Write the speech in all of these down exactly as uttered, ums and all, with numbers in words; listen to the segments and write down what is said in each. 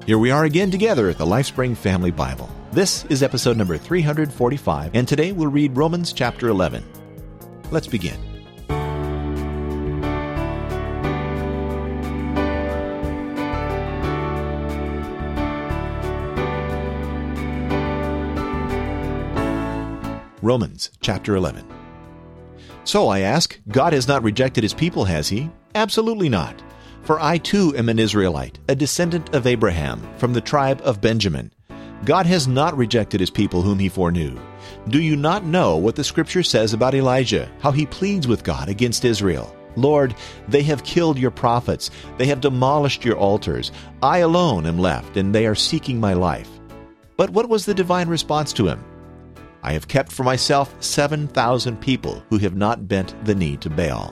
Here we are again together at the LifeSpring Family Bible. This is episode number three forty-five, and today we'll read Romans chapter eleven. Let's begin. Romans chapter eleven. So I ask, God has not rejected his people, has he? Absolutely not. For I too am an Israelite, a descendant of Abraham, from the tribe of Benjamin. God has not rejected his people whom he foreknew. Do you not know what the Scripture says about Elijah, how he pleads with God against Israel? Lord, they have killed your prophets, they have demolished your altars. I alone am left, and they are seeking my life. But what was the divine response to him? I have kept for myself seven thousand people who have not bent the knee to Baal.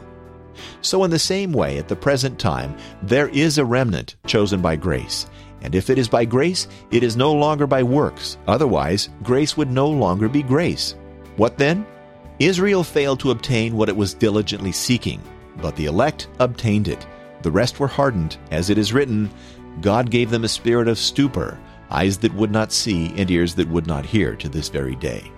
So in the same way, at the present time, there is a remnant chosen by grace. And if it is by grace, it is no longer by works. Otherwise, grace would no longer be grace. What then? Israel failed to obtain what it was diligently seeking, but the elect obtained it. The rest were hardened, as it is written, God gave them a spirit of stupor, eyes that would not see and ears that would not hear to this very day.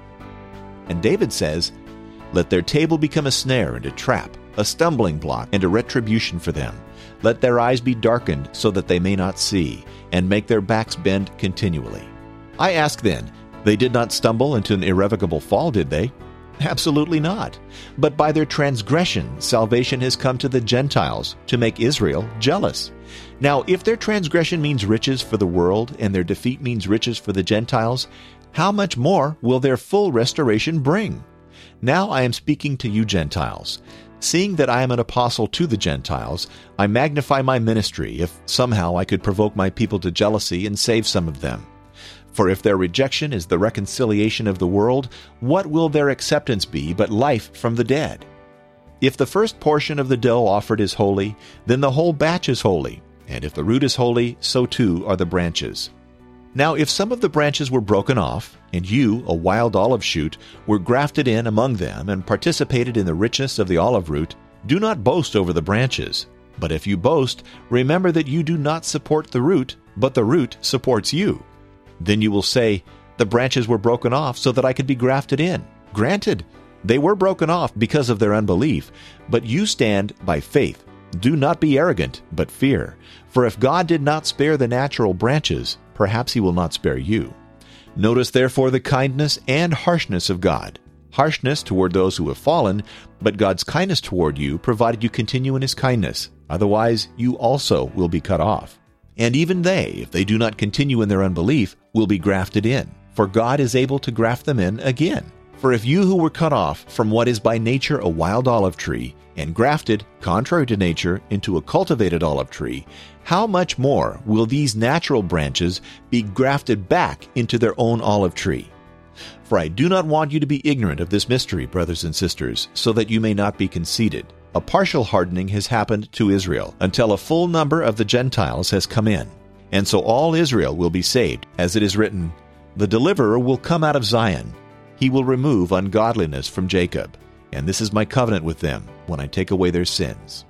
And David says, let their table become a snare and a trap, a stumbling block and a retribution for them. Let their eyes be darkened so that they may not see, and make their backs bend continually. I ask then, they did not stumble into an irrevocable fall, did they? Absolutely not. But by their transgression, salvation has come to the Gentiles to make Israel jealous. Now, if their transgression means riches for the world, and their defeat means riches for the Gentiles, how much more will their full restoration bring? Now I am speaking to you Gentiles. Seeing that I am an apostle to the Gentiles, I magnify my ministry if somehow I could provoke my people to jealousy and save some of them. For if their rejection is the reconciliation of the world, what will their acceptance be but life from the dead? If the first portion of the dough offered is holy, then the whole batch is holy, and if the root is holy, so too are the branches. Now if some of the branches were broken off, and you, a wild olive shoot, were grafted in among them and participated in the richness of the olive root, do not boast over the branches. But if you boast, remember that you do not support the root, but the root supports you. Then you will say, the branches were broken off so that I could be grafted in. Granted, they were broken off because of their unbelief, but you stand by faith. Do not be arrogant, but fear. For if God did not spare the natural branches, perhaps he will not spare you. Notice therefore the kindness and harshness of God. Harshness toward those who have fallen, but God's kindness toward you, provided you continue in his kindness. Otherwise, you also will be cut off. And even they, if they do not continue in their unbelief, will be grafted in. For God is able to graft them in again. For if you who were cut off from what is by nature a wild olive tree, and grafted, contrary to nature, into a cultivated olive tree, how much more will these natural branches be grafted back into their own olive tree? For I do not want you to be ignorant of this mystery, brothers and sisters, so that you may not be conceited. A partial hardening has happened to Israel, until a full number of the Gentiles has come in. And so all Israel will be saved, as it is written, the deliverer will come out of Zion. He will remove ungodliness from Jacob. And this is my covenant with them, when I take away their sins.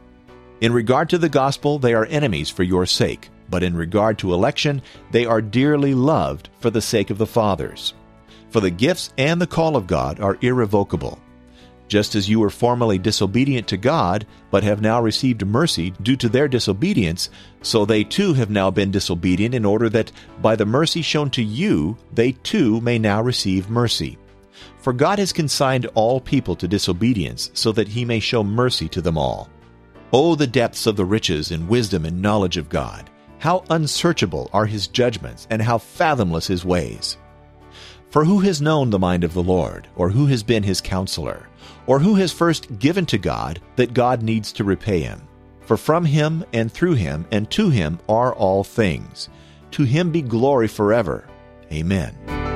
In regard to the gospel, they are enemies for your sake, but in regard to election, they are dearly loved for the sake of the fathers. For the gifts and the call of God are irrevocable. Just as you were formerly disobedient to God, but have now received mercy due to their disobedience, so they too have now been disobedient in order that, by the mercy shown to you, they too may now receive mercy. For God has consigned all people to disobedience, so that he may show mercy to them all. O the depths of the riches and wisdom and knowledge of God! How unsearchable are his judgments, and how fathomless his ways! For who has known the mind of the Lord, or who has been his counselor, or who has first given to God that God needs to repay him? For from him, and through him, and to him are all things. To him be glory forever. Amen.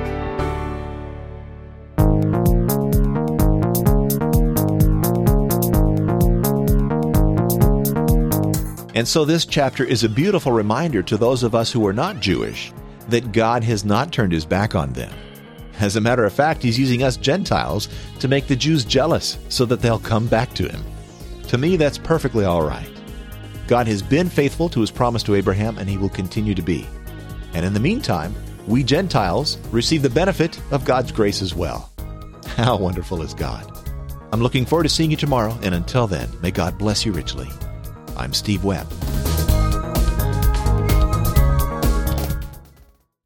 And so this chapter is a beautiful reminder to those of us who are not Jewish that God has not turned his back on them. As a matter of fact, he's using us Gentiles to make the Jews jealous so that they'll come back to him. To me, that's perfectly all right. God has been faithful to his promise to Abraham, and he will continue to be. And in the meantime, we Gentiles receive the benefit of God's grace as well. How wonderful is God? I'm looking forward to seeing you tomorrow, and until then, may God bless you richly. I'm Steve Webb.